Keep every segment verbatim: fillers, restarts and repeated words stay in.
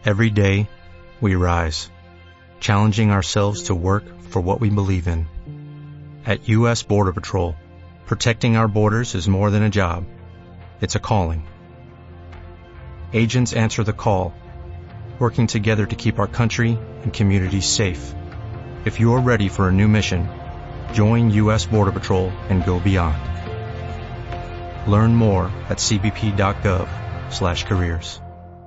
Every day, we rise, challenging ourselves to work for what we believe in. At U S Border Patrol, protecting our borders is more than a job. It's a calling. Agents answer the call, working together to keep our country and communities safe. If you are ready for a new mission, join U S Border Patrol and go beyond. Learn more at c b p dot gov slash careers.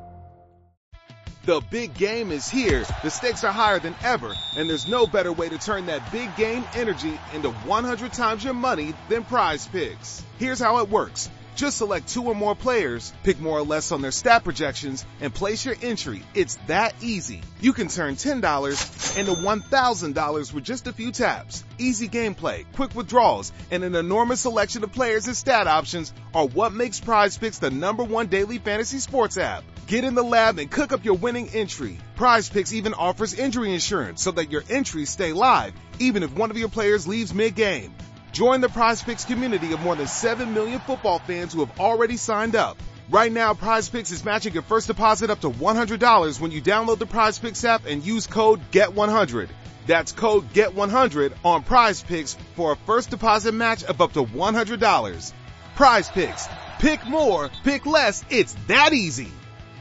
The big game is here. The stakes are higher than ever, and there's no better way to turn that big game energy into one hundred times your money than Prize Picks. Here's how it works. Just select two or more players, pick more or less on their stat projections, and place your entry. It's that easy. You can turn ten dollars into one thousand dollars with just a few taps. Easy gameplay, quick withdrawals, and an enormous selection of players and stat options are what makes Prize Picks the number one daily fantasy sports app. Get in the lab and cook up your winning entry. Prize Picks even offers injury insurance so that your entries stay live, even if one of your players leaves mid-game. Join the Prize Picks community of more than seven million football fans who have already signed up. Right now, Prize Picks is matching your first deposit up to one hundred dollars when you download the Prize Picks app and use code get one hundred. That's code get one hundred on Prize Picks for a first deposit match of up to one hundred dollars. Prize Picks. Pick more, pick less. It's that easy.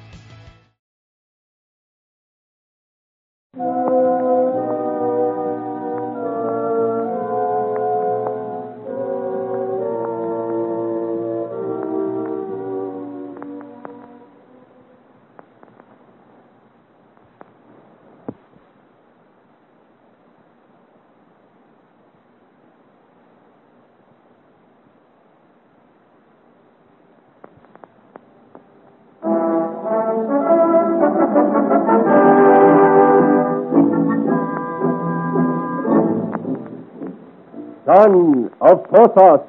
Son of Porthos.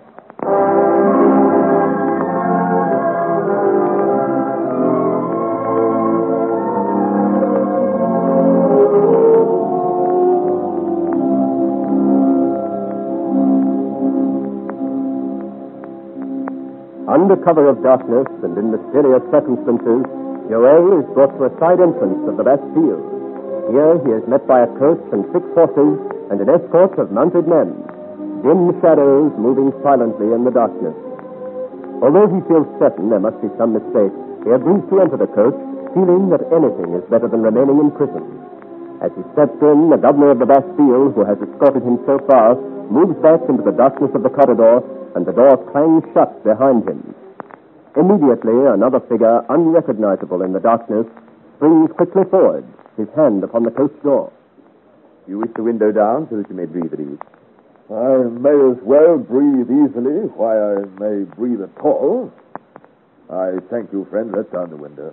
Under cover of darkness and in mysterious circumstances, Joel is brought to a side entrance of the Bastille. Here he is met by a coach and six horses and an escort of mounted men. Dim shadows moving silently in the darkness. Although he feels certain there must be some mistake, he agrees to enter the coach, feeling that anything is better than remaining in prison. As he steps in, the governor of the Bastille, who has escorted him so far, moves back into the darkness of the corridor, and the door clangs shut behind him. Immediately, another figure, unrecognizable in the darkness, springs quickly forward, his hand upon the coach door. You wish the window down so that you may breathe at ease? I may as well breathe easily, why I may breathe at all. I thank you, friend. Let down the window.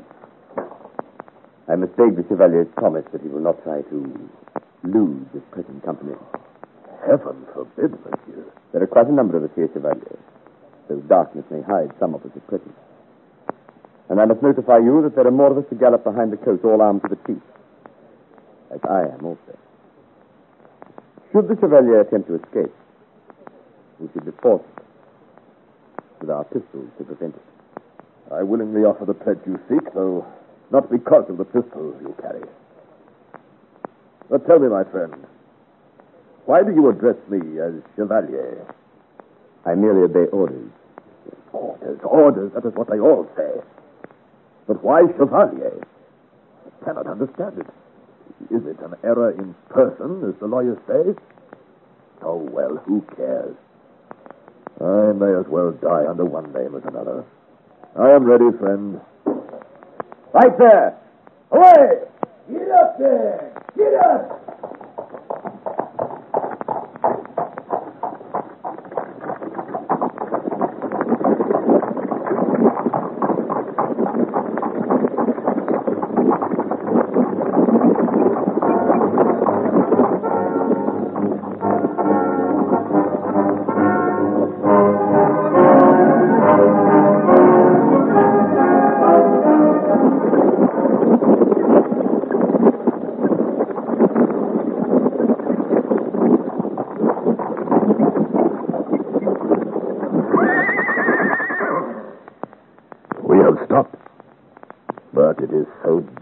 I must beg the Chevalier's promise that he will not try to lose his present company. Heaven forbid, monsieur. There are quite a number of us here, Chevalier, though darkness may hide some of us at present. And I must notify you that there are more of us to gallop behind the coach, all armed to the teeth, as I am also. Should the Chevalier attempt to escape, we should be forced with our pistols to prevent it. I willingly offer the pledge you seek, though not because of the pistols you carry. But tell me, my friend, why do you address me as Chevalier? I merely obey orders. Orders, orders, that is what they all say. But why Chevalier? I cannot understand it. Is it an error in person, as the lawyers say? Oh, well, who cares? I may as well die under one name as another. I am ready, friend. Right there! Away! Get up there! Get up!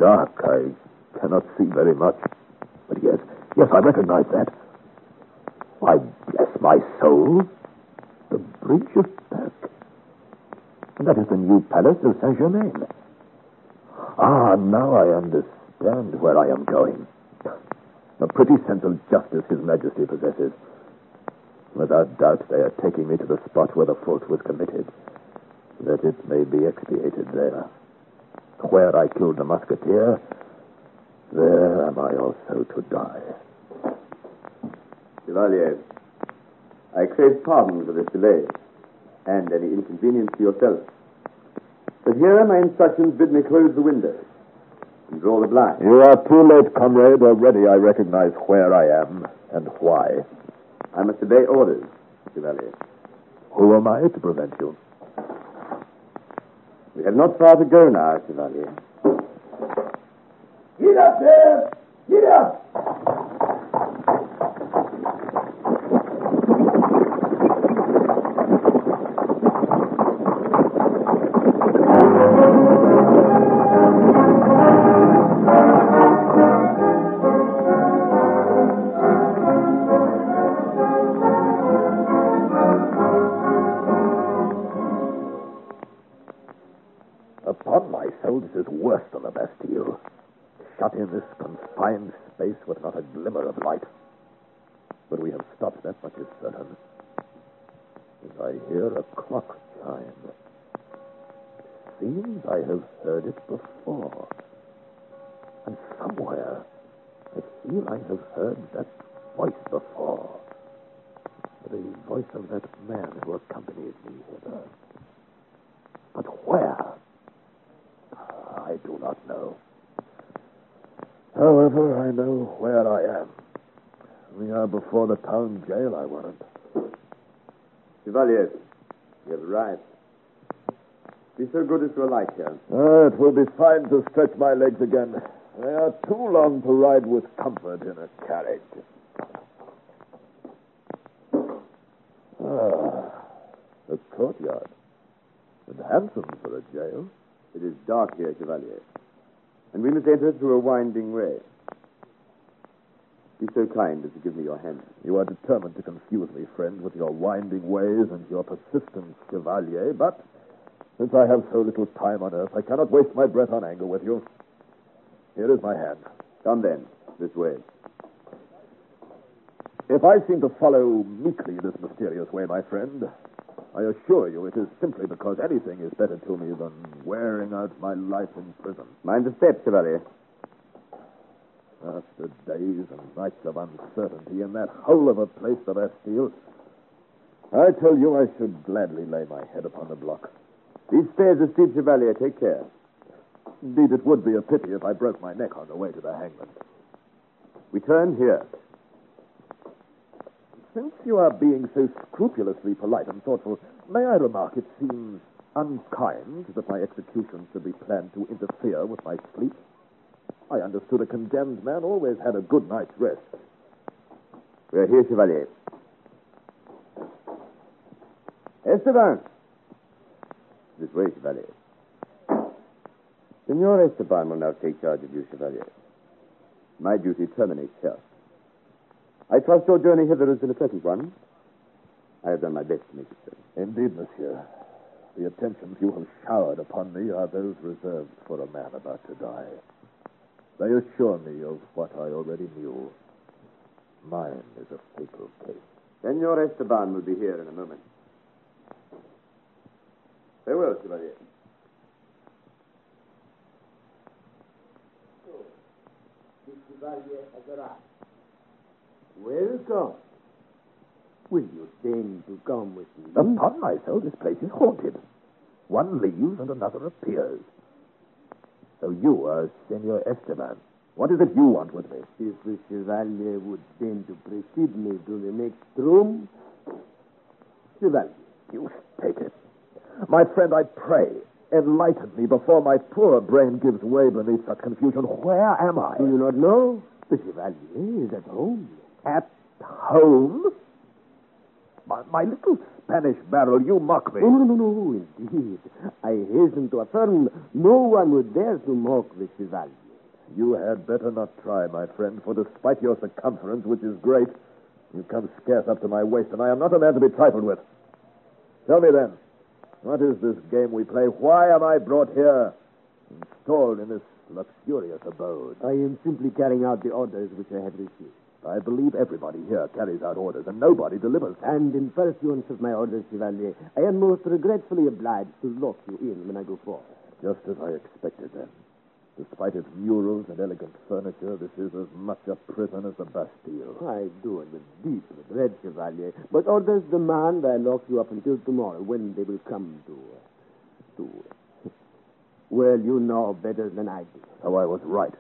dark. I cannot see very much. But yes, yes, I recognize that. Why, bless my soul, the Bridge of Berck. And that is the new palace of Saint-Germain. Ah, now I understand where I am going. A pretty sense of justice His Majesty possesses. Without doubt, they are taking me to the spot where the fault was committed, that it may be expiated there. Where I killed the musketeer, there am I also to die. Chevalier, I crave pardon for this delay, and any inconvenience to yourself. But here my instructions bid me close the windows and draw the blinds. You are too late, comrade. Already I recognize where I am and why. I must obey orders, Chevalier. Who am I to prevent you? We have not far to go now, Chevalier. Get up there! Get up! Upon my soul, this is worse than the Bastille. Shut in this confined space with not a glimmer of light. But we have stopped, that much is certain. As I hear a clock chime. Seems I have heard it before. And somewhere, I feel I have heard that voice before. The voice of that man who accompanied me hither. But where? I do not know. However, I know where I am. We are before the town jail, I warrant. Chevalier, you have arrived. Be so good as to alight here. Ah, it will be fine to stretch my legs again. They are too long to ride with comfort in a carriage. Ah, a courtyard. And handsome for a jail. It is dark here, Chevalier, and we must enter through a winding way. Be so kind as to give me your hand. You are determined to confuse me, friend, with your winding ways and your persistence, Chevalier, but since I have so little time on earth, I cannot waste my breath on anger with you. Here is my hand. Come then, this way. If I seem to follow meekly this mysterious way, my friend, I assure you it is simply because anything is better to me than wearing out my life in prison. Mind the step, Chevalier. After days and nights of uncertainty in that hole of a place, the Bastille, I tell you I should gladly lay my head upon the block. These stairs are steep, Chevalier. Take care. Indeed, it would be a pity if I broke my neck on the way to the hangman. We turn here. Since you are being so scrupulously polite and thoughtful, may I remark it seems unkind that my execution should be planned to interfere with my sleep? I understood a condemned man always had a good night's rest. We are here, Chevalier. Esteban! This way, Chevalier. Senor Esteban will now take charge of you, Chevalier. My duty terminates here. I trust your journey hither has been a pleasant one. I have done my best to make it so. Indeed, monsieur. The attentions you have showered upon me are those reserved for a man about to die. They assure me of what I already knew. Mine is a fatal case. Senor Esteban will be here in a moment. Farewell, Chevalier. So, the Chevalier has arrived. Welcome. Will you deign to come with me? Upon my soul, this place is haunted. One leaves and another appears. So you are Senor Esteban. What is it you want with me? If the Chevalier would deign to precede me to the next room. Chevalier. You take it. My friend, I pray, enlighten me before my poor brain gives way beneath such confusion. Where am I? Do you not know? The Chevalier is at home. At home? My, my little Spanish barrel, you mock me. Oh, no, no, no, indeed. I hasten to affirm no one would dare to mock the Chevalier. You had better not try, my friend, for despite your circumference, which is great, you come scarce up to my waist, and I am not a man to be trifled with. Tell me then, what is this game we play? Why am I brought here, installed in this luxurious abode? I am simply carrying out the orders which I have received. I believe everybody here carries out orders, and nobody delivers them. And in pursuance of my orders, Chevalier, I am most regretfully obliged to lock you in when I go forth. Just as I expected, then. Despite its murals and elegant furniture, this is as much a prison as the Bastille. I do it with deep regret, Chevalier, but orders demand I lock you up until tomorrow, when they will come to... to... Well, you know better than I do. So I was right.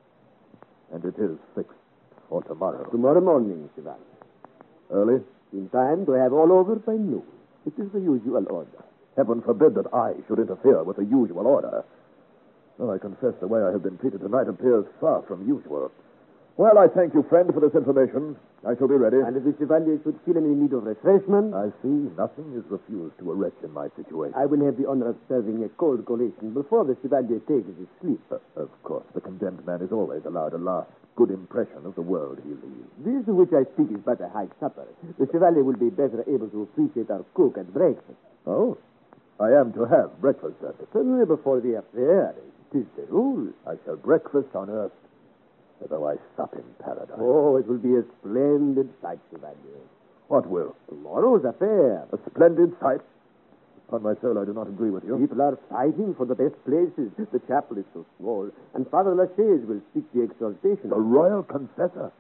And it is fixed for tomorrow. Tomorrow morning, Chevalier. Early? In time to have all over by noon. It is the usual order. Heaven forbid that I should interfere with the usual order. Well, I confess the way I have been treated tonight appears far from usual. Well, I thank you, friend, for this information. I shall be ready. And if the Chevalier should feel any need of refreshment... I see nothing is refused to a wretch in my situation. I will have the honor of serving a cold collation before the Chevalier takes his sleep. Uh, of course, the condemned man is always allowed a last good impression of the world he leaves. This of which I speak is but a high supper. The Chevalier will be better able to appreciate our cook at breakfast. Oh? I am to have breakfast service. Certainly before the affair. It is the rule. I shall breakfast on earth, although I sup in paradise. Oh, it will be a splendid sight, Chevalier. What will? Tomorrow's affair. A splendid sight? Upon my soul, I do not agree with you. People are fighting for the best places. The chapel is so small, and Father Lachaise will seek the exaltation. The royal confessor.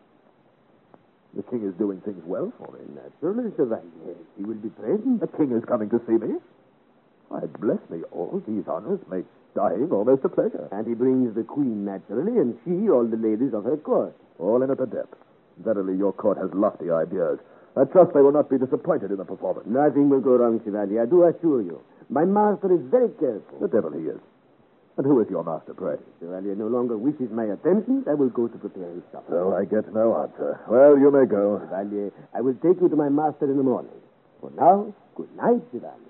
The king is doing things well for me. Naturally, Chevalier. He will be present. The king is coming to see me. Why, bless me, all these honors make dying almost a pleasure. And he brings the queen, naturally, and she, all the ladies of her court. All in at the depth. Verily, your court has lofty ideas. I trust they will not be disappointed in the performance. Nothing will go wrong, Chevalier, I do assure you. My master is very careful. The devil he is. And who is your master, pray? Chevalier no longer wishes my attention. I will go to prepare his supper. So I get no answer. Well, you may go. Chevalier, I will take you to my master in the morning. For now, good night, Chevalier.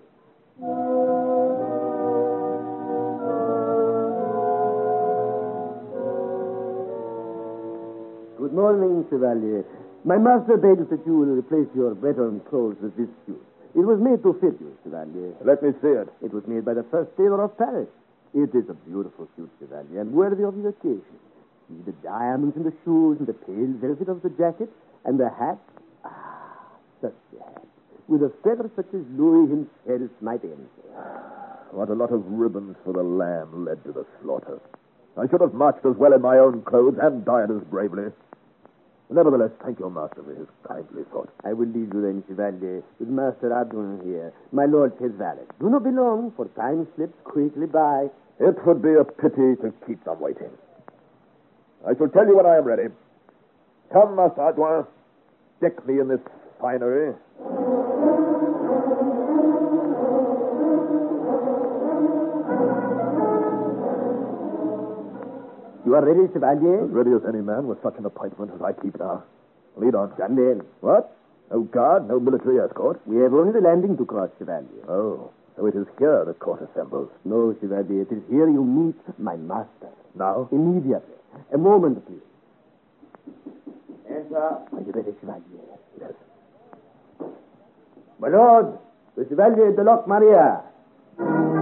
Good morning, Chevalier. My master begs that you will replace your veteran clothes with this suit. It was made to fit you, Chevalier. Let me see it. It was made by the first tailor of Paris. It is a beautiful suit, Chevalier, and worthy of the occasion. See the diamonds in the shoes and the pale velvet of the jacket, and the hat. Ah, such a hat. With a feather such as Louis himself might enter. What a lot of ribbons for the lamb led to the slaughter. I should have marched as well in my own clothes and died as bravely. Nevertheless, thank your master for his kindly thought. I will leave you then, Chevalier, with Master Adouin here, my lord his valet. Do not be long, for time slips quickly by. It would be a pity to keep them waiting. I shall tell you when I am ready. Come, Master Adouin, deck me in this finery. You are ready, Chevalier? As ready as any man with such an appointment as I keep now. Lead on. Stand in. What? No guard, no military escort? We have only the landing to cross, Chevalier. Oh, so it is here the court assembles. No, Chevalier, it is here you meet my master. Now? Immediately. A moment, please. Enter. Are you ready, Chevalier? Yes. My lord, the Chevalier de Locmaria.